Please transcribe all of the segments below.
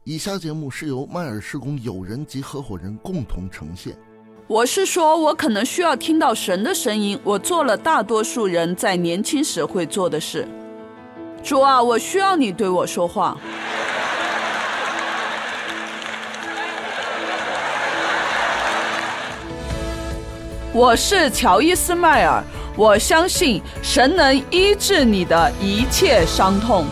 以下节目是由麦尔事工友人及合伙人共同呈现。 我是说，我可能需要听到神的声音，我做了大多数人在年轻时会做的事。主啊，我需要你对我说话。我是乔伊斯迈尔，我相信神能医治你的一切伤痛。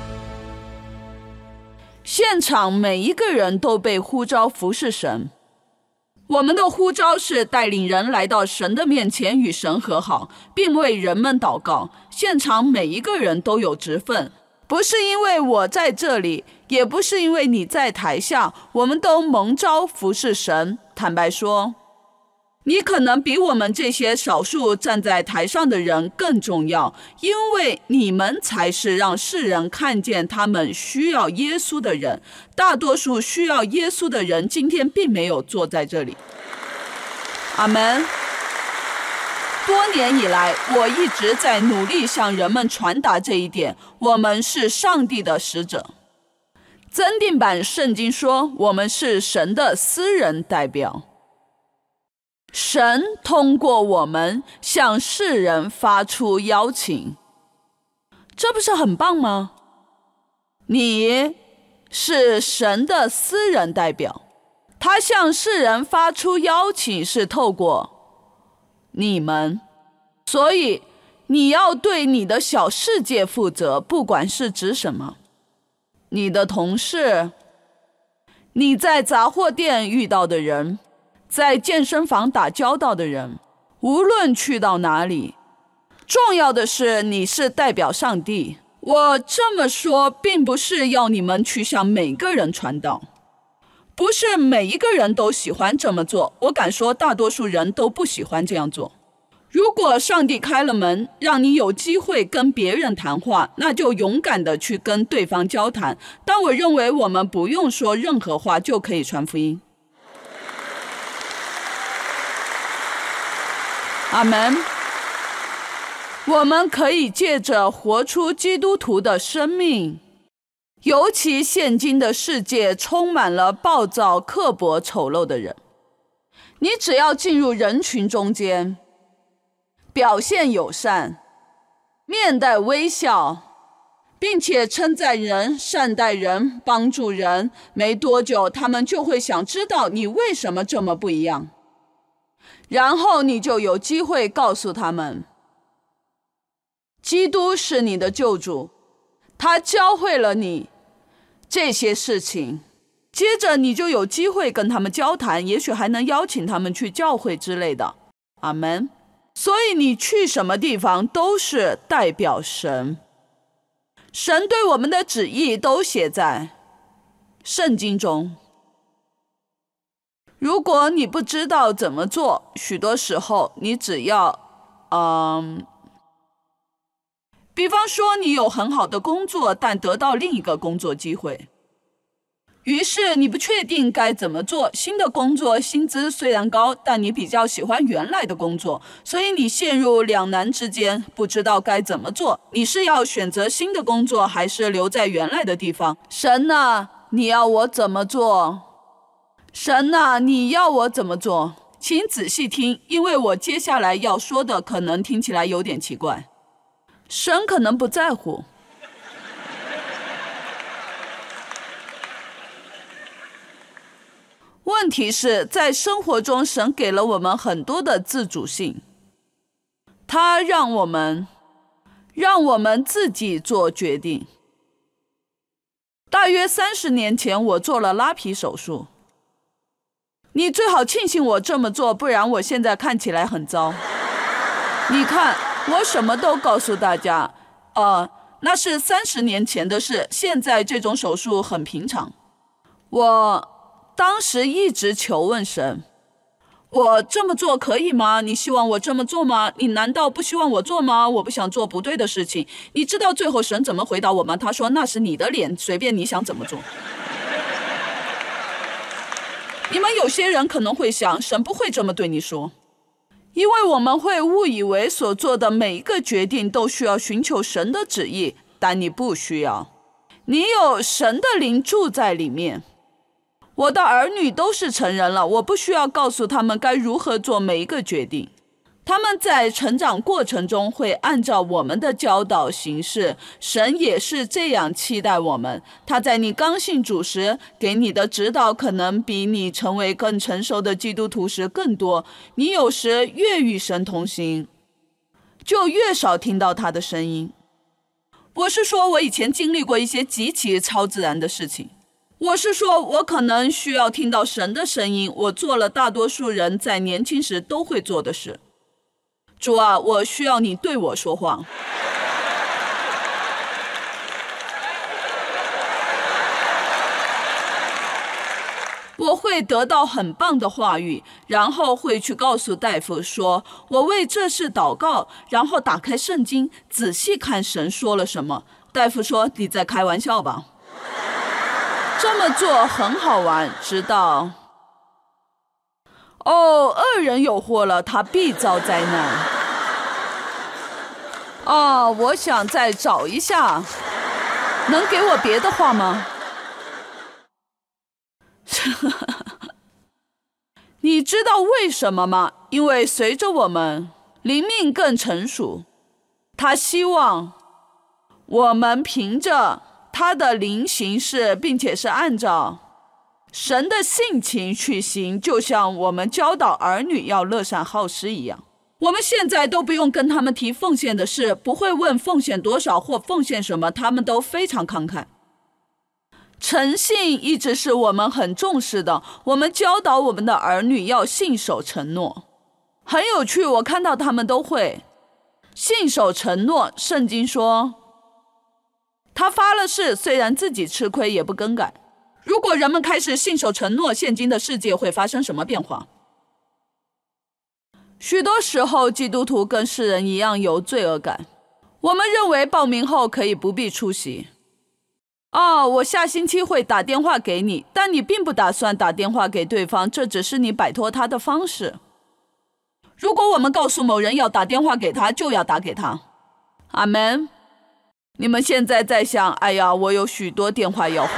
现场每一个人都被呼召服侍神。我们的呼召是带领人来到神的面前与神和好，并为人们祷告。现场每一个人都有职分，不是因为我在这里，也不是因为你在台下，我们都蒙召服侍神。坦白说，你可能比我们这些少数站在台上的人更重要，因为你们才是让世人看见他们需要耶稣的人。大多数需要耶稣的人今天并没有坐在这里。阿们。多年以来，我一直在努力向人们传达这一点，我们是上帝的使者。增订版圣经说，我们是神的私人代表。神通过我们向世人发出邀请，这不是很棒吗？你是神的私人代表，他向世人发出邀请是透过你们，所以你要对你的小世界负责，不管是指什么，你的同事，你在杂货店遇到的人，在健身房打交道的人，无论去到哪里，重要的是你是代表上帝。我这么说并不是要你们去向每个人传道，不是每一个人都喜欢这么做，我敢说大多数人都不喜欢这样做。如果上帝开了门，让你有机会跟别人谈话，那就勇敢的去跟对方交谈。但我认为我们不用说任何话就可以传福音。阿们。我们可以借着活出基督徒的生命，尤其现今的世界充满了暴躁、刻薄、丑陋的人。你只要进入人群中间，表现友善，面带微笑，并且称赞人、善待人、帮助人，没多久他们就会想知道你为什么这么不一样。然后你就有机会告诉他们，基督是你的救主，他教会了你这些事情。接着你就有机会跟他们交谈，也许还能邀请他们去教会之类的。阿们。所以你去什么地方都是代表神，神对我们的旨意都写在圣经中。如果你不知道怎么做，许多时候你只要比方说你有很好的工作，但得到另一个工作机会，于是你不确定该怎么做。新的工作薪资虽然高，但你比较喜欢原来的工作，所以你陷入两难之间，不知道该怎么做。你是要选择新的工作，还是留在原来的地方？神啊，你要我怎么做？神啊，你要我怎么做？请仔细听，因为我接下来要说的可能听起来有点奇怪。神可能不在乎。问题是在生活中，神给了我们很多的自主性，他让我们自己做决定。大约30年前，我做了拉皮手术。你最好庆幸我这么做，不然我现在看起来很糟。你看，我什么都告诉大家，那是30年前的事，现在这种手术很平常。我当时一直求问神，我这么做可以吗？你希望我这么做吗？你难道不希望我做吗？我不想做不对的事情。你知道最后神怎么回答我吗？他说，那是你的脸，随便你想怎么做。你们有些人可能会想，神不会这么对你说，因为我们会误以为所做的每一个决定都需要寻求神的旨意，但你不需要。 你有神的灵住在里面。我的儿女都是成人了，我不需要告诉他们该如何做每一个决定。他们在成长过程中会按照我们的教导行事，神也是这样期待我们。他在你刚信主时给你的指导可能比你成为更成熟的基督徒时更多。你有时越与神同行，就越少听到他的声音。我是说，我以前经历过一些极其超自然的事情。我是说，我可能需要听到神的声音，我做了大多数人在年轻时都会做的事。主啊，我需要你对我说话。我会得到很棒的话语，然后会去告诉大夫说，我为这事祷告，然后打开圣经，仔细看神说了什么。大夫说，你在开玩笑吧？这么做很好玩，直到恶人有祸了，他必遭灾难。我想再找一下，能给我别的话吗？你知道为什么吗？因为随着我们灵命更成熟，他希望我们凭着他的灵行事，并且是按照神的性情去行，就像我们教导儿女要乐善好施一样。我们现在都不用跟他们提奉献的事，不会问奉献多少或奉献什么，他们都非常慷慨。诚信一直是我们很重视的，我们教导我们的儿女要信守承诺。很有趣，我看到他们都会信守承诺。圣经说，他发了誓，虽然自己吃亏也不更改。如果人们开始信守承诺，现今的世界会发生什么变化？许多时候，基督徒跟世人一样有罪恶感。我们认为报名后可以不必出席。我下星期会打电话给你，但你并不打算打电话给对方，这只是你摆脱他的方式。如果我们告诉某人要打电话给他，就要打给他。阿们。你们现在在想，哎呀，我有许多电话要回。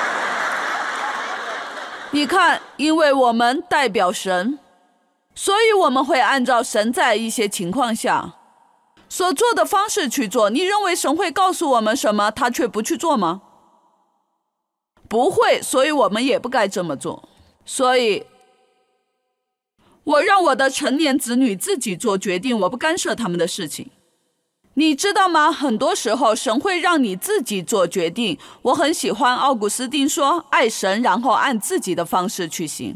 你看，因为我们代表神，所以我们会按照神在一些情况下所做的方式去做。你认为神会告诉我们什么，他却不去做吗？不会，所以我们也不该这么做。所以我让我的成年子女自己做决定，我不干涉他们的事情。你知道吗？很多时候神会让你自己做决定。我很喜欢奥古斯丁说，爱神，然后按自己的方式去行。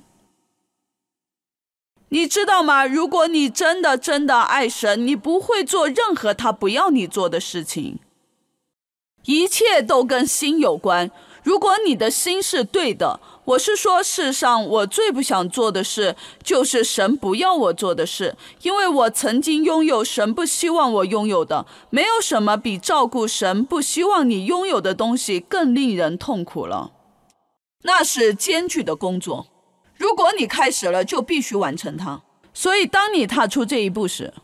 你知道吗？如果你真的爱神，你不会做任何他不要你做的事情。一切都跟心有关。如果你的心是对的，我是说，世上我最不想做的事，就是神不要我做的事，因为我曾经拥有神不希望我拥有的。没有什么比照顾神不希望你拥有的东西更令人痛苦了。那是艰巨的工作，如果你开始了，就必须完成它。所以当你踏出这一步时，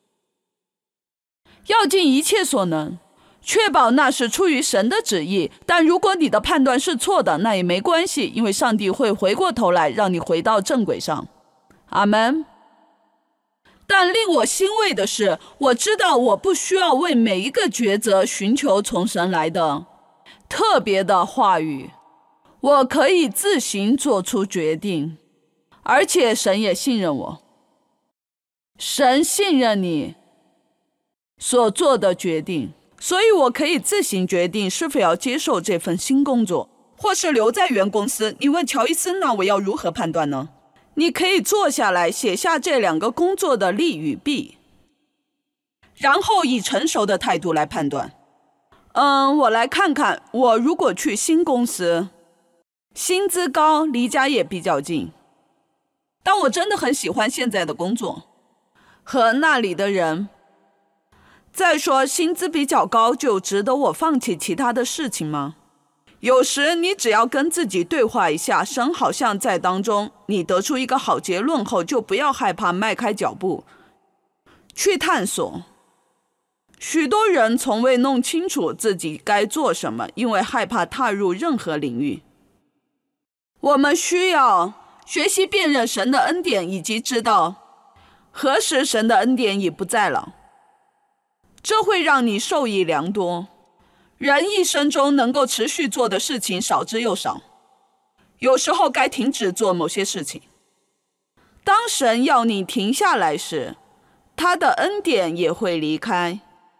要尽一切所能，确保那是出于神的旨意。但如果你的判断是错的，那也没关系，因为上帝会回过头来让你回到正轨上。阿们。但令我欣慰的是，我知道我不需要为每一个抉择寻求从神来的特别的话语，我可以自行做出决定，而且神也信任我。神信任你所做的决定，所以我可以自行决定是否要接受这份新工作，或是留在原公司。你问乔伊斯，那我要如何判断呢？你可以坐下来写下这两个工作的利与弊，然后以成熟的态度来判断。我来看看，我如果去新公司，薪资高，离家也比较近，但我真的很喜欢现在的工作和那里的人。再说，薪资比较高，就值得我放弃其他的事情吗？有时你只要跟自己对话一下，神好像在当中。你得出一个好结论后，就不要害怕迈开脚步去探索。 许多人从未弄清楚自己该做什么，因为害怕踏入任何领域。我们需要学习辨认神的恩典，以及知道何时神的恩典已不在了。这会让你受益良多。人一生中能够持续做的事情少之又少，有时候该停止做某些事情。当神要你停下来时，他的恩典也会离开。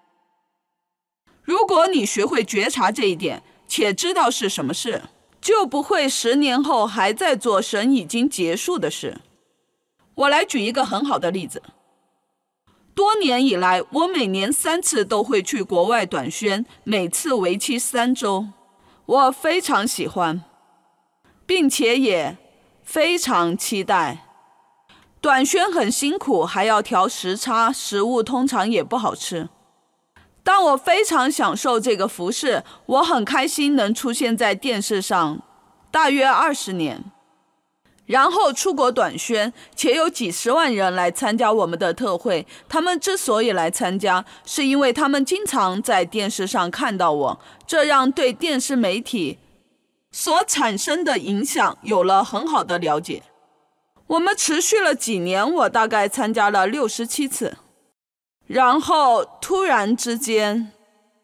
如果你学会觉察这一点，且知道是什么事，就不会10年后还在做神已经结束的事。我来举一个很好的例子。多年以来，我每年3次都会去国外短宣，每次为期3周。我非常喜欢，并且也非常期待。短宣很辛苦，还要调时差，食物通常也不好吃。但我非常享受这个服事，我很开心能出现在电视上，大约20年。然后出国短宣，且有几十万人来参加我们的特会。他们之所以来参加，是因为他们经常在电视上看到我，这让对电视媒体所产生的影响有了很好的了解。我们持续了几年，我大概参加了67次。然后突然之间，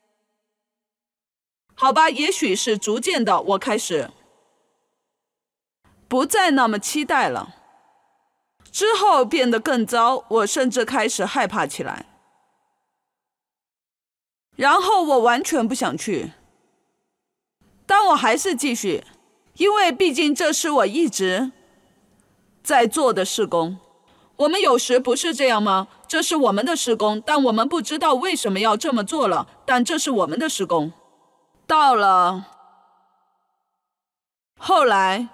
好吧，也许是逐渐的，我开始不再那么期待了。之后变得更糟，我甚至开始害怕起来。然后我完全不想去，但我还是继续，因为毕竟这是我一直在做的事工。我们有时不是这样吗？这是我们的事工，但我们不知道为什么要这么做了，但这是我们的事工。到了后来，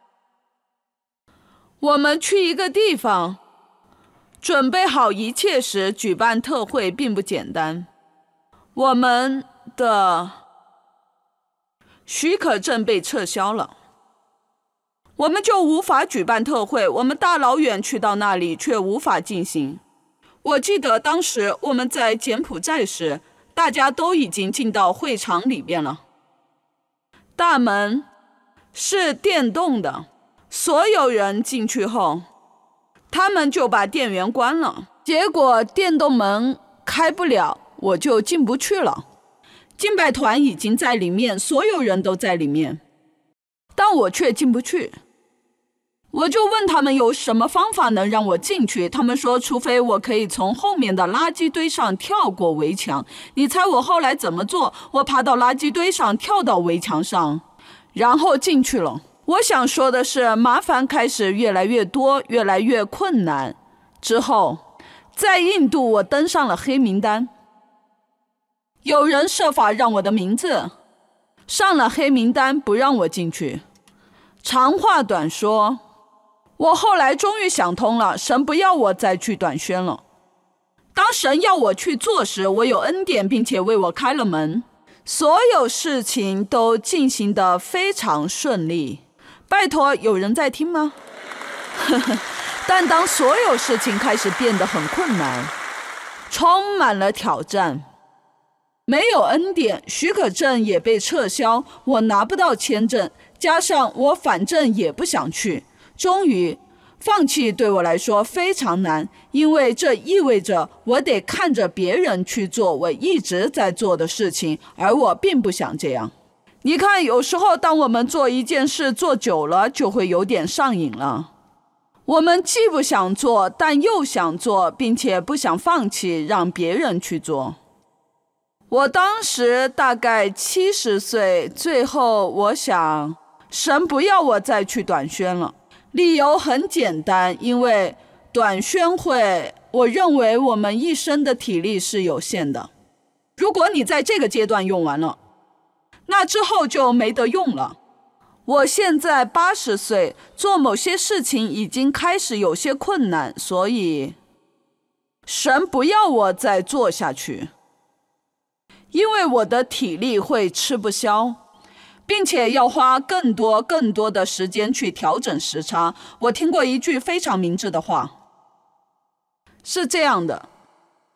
我们去一个地方，准备好一切时，举办特会并不简单。我们的许可证被撤销了，我们就无法举办特会。我们大老远去到那里，却无法进行。我记得当时我们在柬埔寨时，大家都已经进到会场里面了。大门是电动的，所有人进去后，他们就把电源关了。结果电动门开不了，我就进不去了。敬拜团已经在里面，所有人都在里面，但我却进不去。我就问他们有什么方法能让我进去，他们说除非我可以从后面的垃圾堆上跳过围墙。你猜我后来怎么做？我爬到垃圾堆上，跳到围墙上，然后进去了。我想说的是，麻烦开始越来越多，越来越困难。之后在印度我登上了黑名单，有人设法让我的名字上了黑名单，不让我进去。长话短说，我后来终于想通了，神不要我再去短宣了。当神要我去做时，我有恩典，并且为我开了门，所有事情都进行得非常顺利。拜托，有人在听吗？但当所有事情开始变得很困难，充满了挑战，没有恩典，许可证也被撤销，我拿不到签证，加上我反正也不想去。终于，放弃对我来说非常难，因为这意味着我得看着别人去做我一直在做的事情，而我并不想这样。你看，有时候当我们做一件事做久了，就会有点上瘾了。我们既不想做，但又想做，并且不想放弃让别人去做。我当时大概70岁，最后我想，神不要我再去短宣了。理由很简单，因为短宣会，我认为我们一生的体力是有限的。如果你在这个阶段用完了，那之后就没得用了。我现在80岁，做某些事情已经开始有些困难，所以神不要我再做下去，因为我的体力会吃不消，并且要花更多的时间去调整时差。我听过一句非常明智的话，是这样的：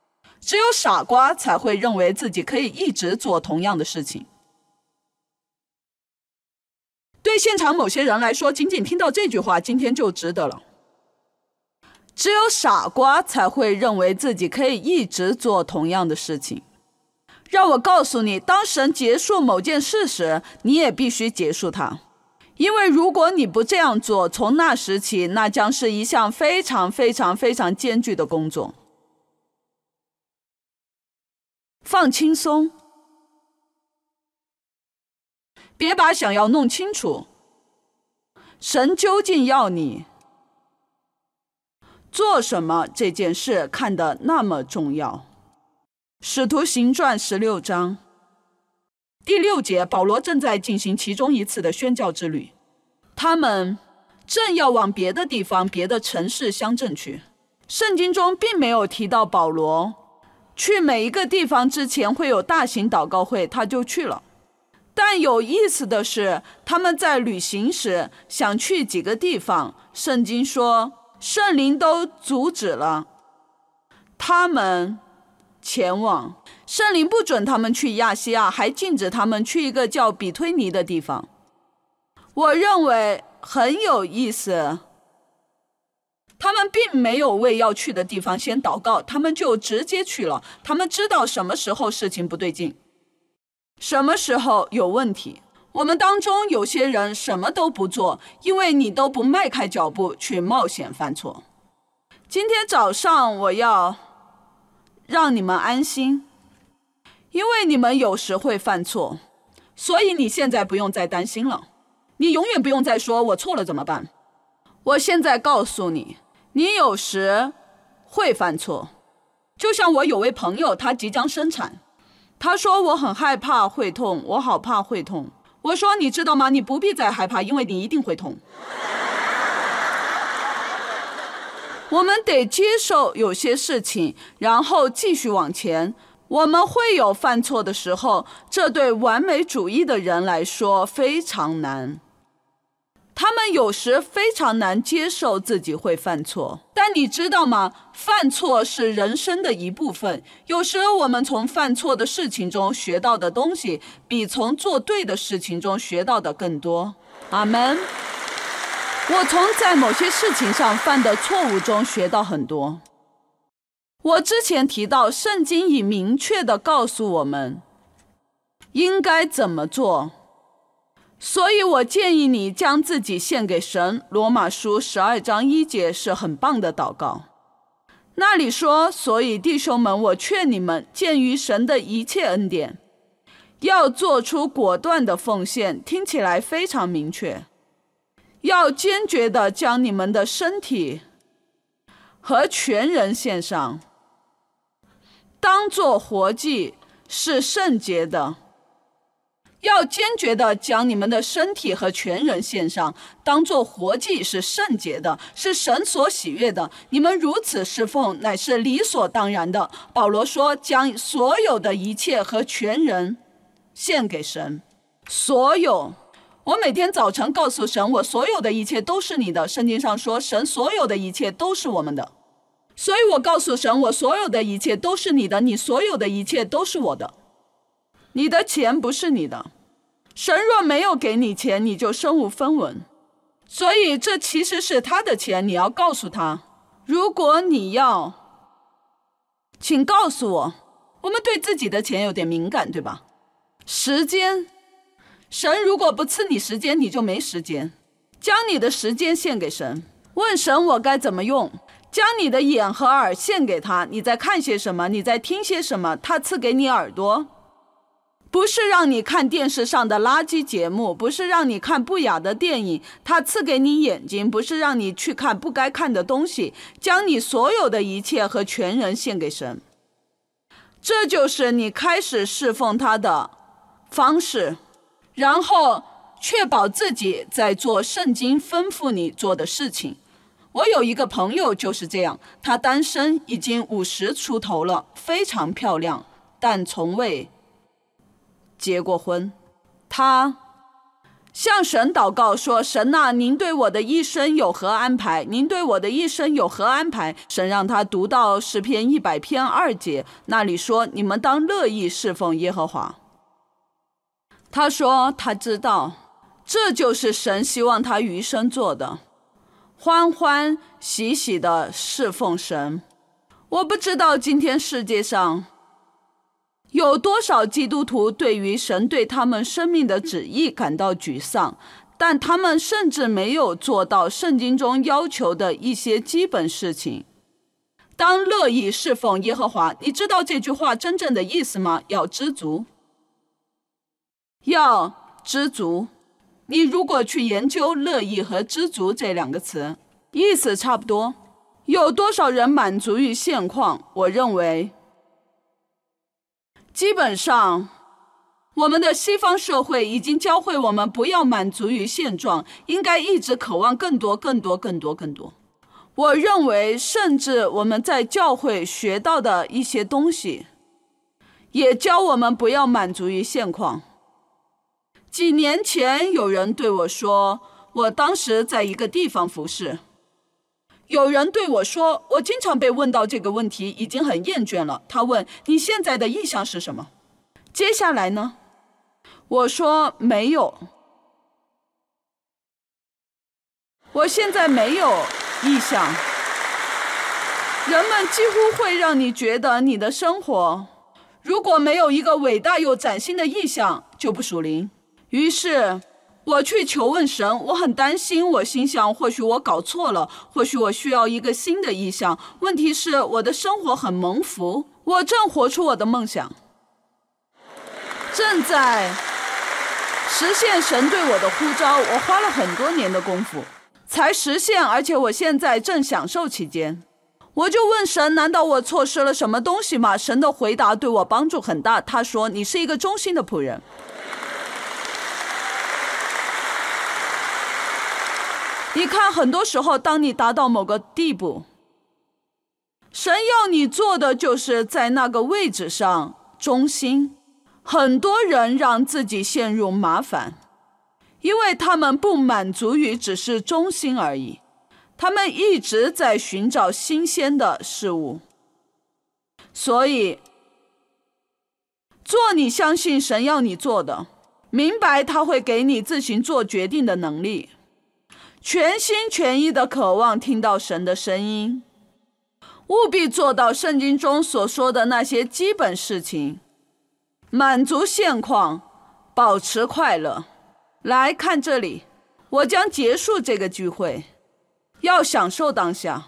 只有傻瓜才会认为自己可以一直做同样的事情。对现场某些人来说，仅仅听到这句话，今天就值得了。只有傻瓜才会认为自己可以一直做同样的事情。让我告诉你，当神结束某件事时，你也必须结束它。因为如果你不这样做，从那时起，那将是一项非常非常非常艰巨的工作。放轻松，别把想要弄清楚神究竟要你做什么这件事看得那么重要。使徒行传16章第6节，保罗正在进行其中一次的宣教之旅，他们正要往别的地方、别的城市、乡镇去。圣经中并没有提到保罗去每一个地方之前会有大型祷告会，他就去了。但有意思的是，他们在旅行时想去几个地方，圣经说圣灵都阻止了他们前往，圣灵不准他们去亚细亚，还禁止他们去一个叫比推尼的地方。我认为很有意思，他们并没有为要去的地方先祷告，他们就直接去了。他们知道什么时候事情不对劲，什么时候有问题。我们当中有些人什么都不做，因为你都不迈开脚步去冒险犯错。今天早上我要让你们安心，因为你们有时会犯错，所以你现在不用再担心了。你永远不用再说我错了怎么办。我现在告诉你，你有时会犯错。就像我有位朋友，他即将生产，他说我很害怕会痛，我好怕会痛。我说你知道吗？你不必再害怕，因为你一定会痛。我们得接受有些事情，然后继续往前。我们会有犯错的时候，这对完美主义的人来说非常难。他们有时非常难接受自己会犯错，但你知道吗？犯错是人生的一部分。有时我们从犯错的事情中学到的东西，比从做对的事情中学到的更多。阿们。我从在某些事情上犯的错误中学到很多。我之前提到，圣经已明确地告诉我们应该怎么做，所以我建议你将自己献给神。罗马书12章1节是很棒的祷告，那里说，所以弟兄们，我劝你们，鉴于神的一切恩典，要做出果断的奉献。听起来非常明确，要坚决地将你们的身体和全人献上，当作活祭，是圣洁的。要坚决地将你们的身体和全人献上，当作活祭，是圣洁的，是神所喜悦的。你们如此侍奉，乃是理所当然的。保罗说，将所有的一切和全人献给神。所有，我每天早晨告诉神，我所有的一切都是你的。圣经上说，神所有的一切都是我们的。所以我告诉神，我所有的一切都是你的，你所有的一切都是我的。你的钱不是你的，神若没有给你钱，你就身无分文。所以这其实是他的钱，你要告诉他，如果你要，请告诉我。我们对自己的钱有点敏感，对吧？时间，神如果不赐你时间，你就没时间。将你的时间献给神，问神我该怎么用。将你的眼和耳献给他，你在看些什么，你在听些什么，他赐给你耳朵，不是让你看电视上的垃圾节目，不是让你看不雅的电影，他赐给你眼睛，不是让你去看不该看的东西。将你所有的一切和全人献给神，这就是你开始侍奉他的方式，然后确保自己在做圣经吩咐你做的事情。我有一个朋友就是这样，他单身已经50出头了，非常漂亮，但从未结过婚。他向神祷告说，神啊，您对我的一生有何安排？您对我的一生有何安排？神让他读到诗篇100篇2节，那里说，你们当乐意侍奉耶和华。他说他知道，这就是神希望他余生做的，欢欢喜喜的侍奉神。我不知道今天世界上有多少基督徒对于神对他们生命的旨意感到沮丧，但他们甚至没有做到圣经中要求的一些基本事情。当乐意侍奉耶和华，你知道这句话真正的意思吗？要知足。要知足。你如果去研究乐意和知足这两个词，意思差不多。有多少人满足于现况？我认为基本上我们的西方社会已经教会我们不要满足于现状，应该一直渴望更多更多更多更多。我认为甚至我们在教会学到的一些东西也教我们不要满足于现况。几年前有人对我说，我当时在一个地方服侍，有人对我说，我经常被问到这个问题，已经很厌倦了。他问，你现在的意向是什么？接下来呢？我说没有，我现在没有意向。人们几乎会让你觉得你的生活如果没有一个伟大又崭新的意向，就不属灵。于是我去求问神，我很担心，我心想或许我搞错了，或许我需要一个新的意向。问题是我的生活很蒙福，我正活出我的梦想，正在实现神对我的呼召。我花了很多年的功夫才实现，而且我现在正享受其间。我就问神，难道我错失了什么东西吗？神的回答对我帮助很大，他说，你是一个忠心的仆人。你看，很多时候当你达到某个地步，神要你做的就是在那个位置上忠心。很多人让自己陷入麻烦，因为他们不满足于只是忠心而已，他们一直在寻找新鲜的事物。所以做你相信神要你做的，明白他会给你自行做决定的能力，全心全意的渴望听到神的声音，务必做到圣经中所说的那些基本事情，满足现况，保持快乐。来看这里，我将结束这个聚会，要享受当下。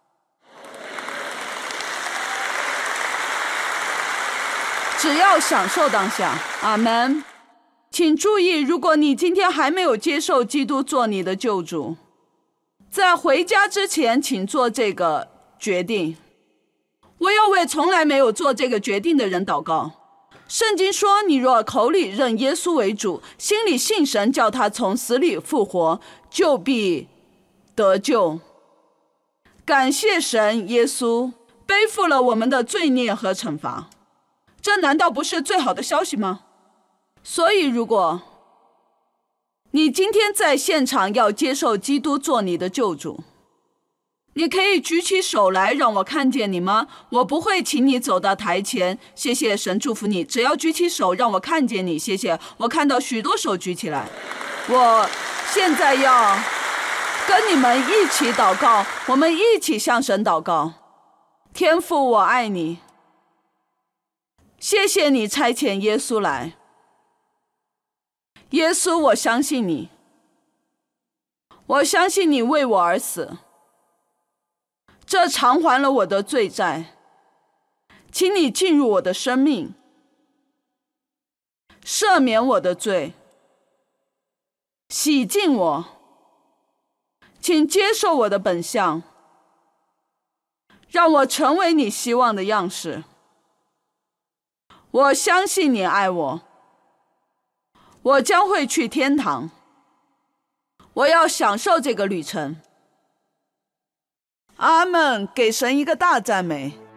只要享受当下。阿们。请注意，如果你今天还没有接受基督做你的救主，在回家之前请做这个决定。我要为从来没有做这个决定的人祷告。圣经说，你若口里认耶稣为主，心里信神叫他从死里复活，就必得救。感谢神，耶稣背负了我们的罪孽和惩罚，这难道不是最好的消息吗？所以如果你今天在现场要接受基督做你的救主，你可以举起手来让我看见你吗？我不会请你走到台前，谢谢，神祝福你，只要举起手让我看见你，谢谢。我看到许多手举起来，我现在要跟你们一起祷告，我们一起向神祷告。天父，我爱你，谢谢你差遣耶稣来。耶稣，我相信你，我相信你为我而死，这偿还了我的罪债。请你进入我的生命，赦免我的罪，洗净我，请接受我的本相，让我成为你希望的样式。我相信你爱我，我将会去天堂，我要享受这个旅程。阿们，给神一个大赞美。